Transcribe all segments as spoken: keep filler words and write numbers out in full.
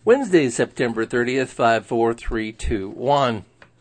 Wednesday, September thirtieth, five four three two one.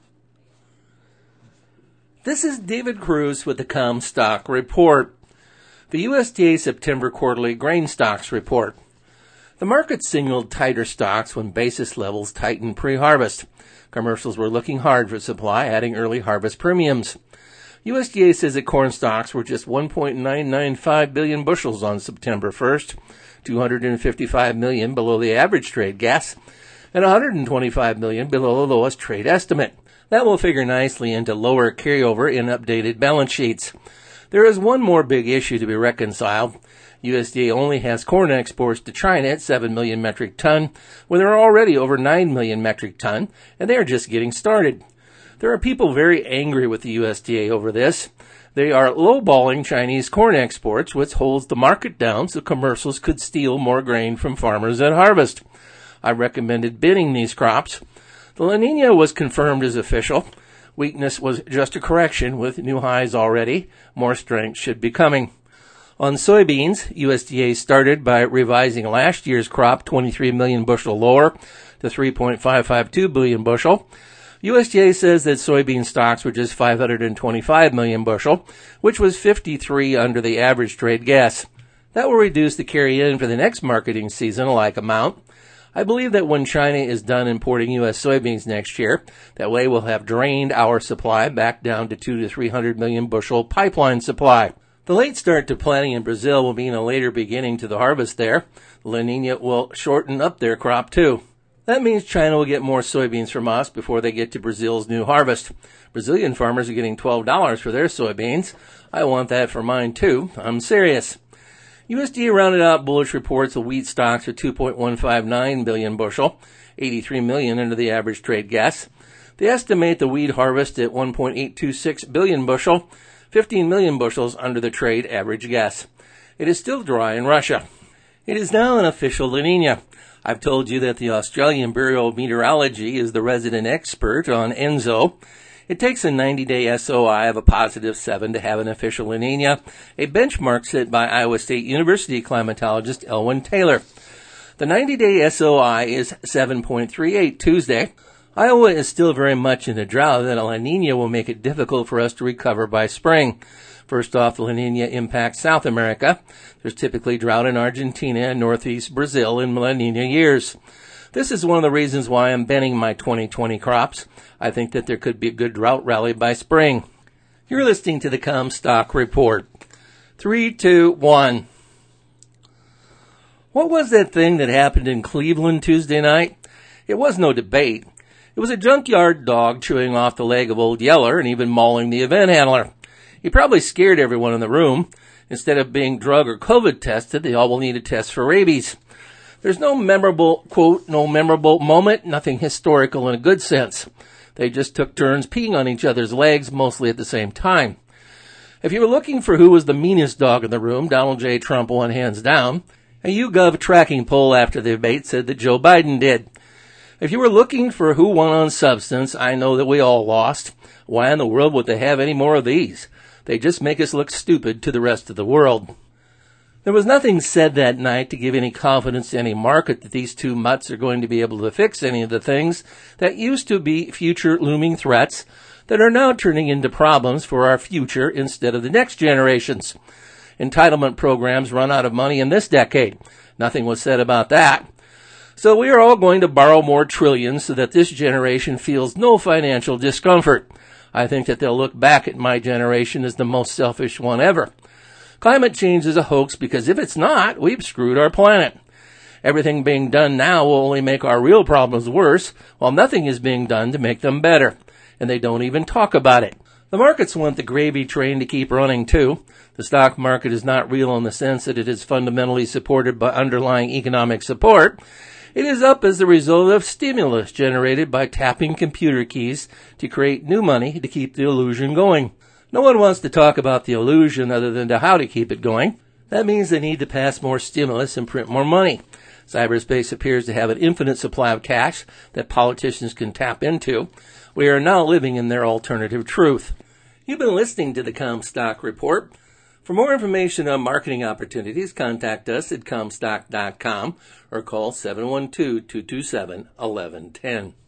This is David Cruz with the Comstock Report. The U S D A September Quarterly Grain Stocks Report. The market signaled tighter stocks when basis levels tightened pre-harvest. Commercials were looking hard for supply, adding early harvest premiums. U S D A says that corn stocks were just one point nine nine five billion bushels on September first, two hundred fifty-five million below the average trade guess, and one hundred twenty-five million below the lowest trade estimate. That will figure nicely into lower carryover in updated balance sheets. There is one more big issue to be reconciled. U S D A only has corn exports to China at seven million metric ton, when there are already over nine million metric ton, and they are just getting started. There are people very angry with the U S D A over this. They are lowballing Chinese corn exports, which holds the market down so commercials could steal more grain from farmers at harvest. I recommended binning these crops. The La Nina was confirmed as official. Weakness was just a correction with new highs already. More strength should be coming. On soybeans, U S D A started by revising last year's crop twenty-three million bushel lower to three point five five two billion bushel. U S D A says that soybean stocks were just five hundred twenty-five million bushel, which was fifty-three under the average trade guess. That will reduce the carry-in for the next marketing season a like amount. I believe that when China is done importing U S soybeans next year, that way we'll have drained our supply back down to two to three hundred million bushel pipeline supply. The late start to planting in Brazil will mean a later beginning to the harvest there. The La Nina will shorten up their crop too. That means China will get more soybeans from us before they get to Brazil's new harvest. Brazilian farmers are getting twelve dollars for their soybeans. I want that for mine too. I'm serious. U S D A rounded out bullish reports of wheat stocks are two point one five nine billion bushel, eighty-three million under the average trade guess. They estimate the wheat harvest at one point eight two six billion bushel, fifteen million bushels under the trade average guess. It is still dry in Russia. It is now an official La Nina. I've told you that the Australian Bureau of Meteorology is the resident expert on ENSO. It takes a ninety-day S O I of a positive seven to have an official La Nina, a benchmark set by Iowa State University climatologist Elwyn Taylor. The ninety-day S O I is seven point three eight Tuesday. Iowa is still very much in a drought, and a La Nina will make it difficult for us to recover by spring. First off, the La Nina impacts South America. There's typically drought in Argentina and northeast Brazil in La Nina years. This is one of the reasons why I'm banning my twenty twenty crops. I think that there could be a good drought rally by spring. You're listening to the Comstock Report. Three, two, one. What was that thing that happened in Cleveland Tuesday night? It was no debate. It was a junkyard dog chewing off the leg of Old Yeller and even mauling the event handler. He probably scared everyone in the room. Instead of being drug or COVID tested, they all will need a test for rabies. There's no memorable, quote, no memorable moment, nothing historical in a good sense. They just took turns peeing on each other's legs, mostly at the same time. If you were looking for who was the meanest dog in the room, Donald J. Trump won hands down. A YouGov tracking poll after the debate said that Joe Biden did. If you were looking for who won on substance, I know that we all lost. Why in the world would they have any more of these? They just make us look stupid to the rest of the world. There was nothing said that night to give any confidence to any market that these two mutts are going to be able to fix any of the things that used to be future looming threats that are now turning into problems for our future instead of the next generations. Entitlement programs run out of money in this decade. Nothing was said about that. So we are all going to borrow more trillions so that this generation feels no financial discomfort. I think that they'll look back at my generation as the most selfish one ever. Climate change is a hoax because if it's not, we've screwed our planet. Everything being done now will only make our real problems worse, while nothing is being done to make them better. And they don't even talk about it. The markets want the gravy train to keep running too. The stock market is not real in the sense that it is fundamentally supported by underlying economic support. It is up as the result of stimulus generated by tapping computer keys to create new money to keep the illusion going. No one wants to talk about the illusion other than to how to keep it going. That means they need to pass more stimulus and print more money. Cyberspace appears to have an infinite supply of cash that politicians can tap into. We are now living in their alternative truth. You've been listening to the Comstock Report. For more information on marketing opportunities, contact us at comstock dot com or call seven one two, two two seven, one one one zero.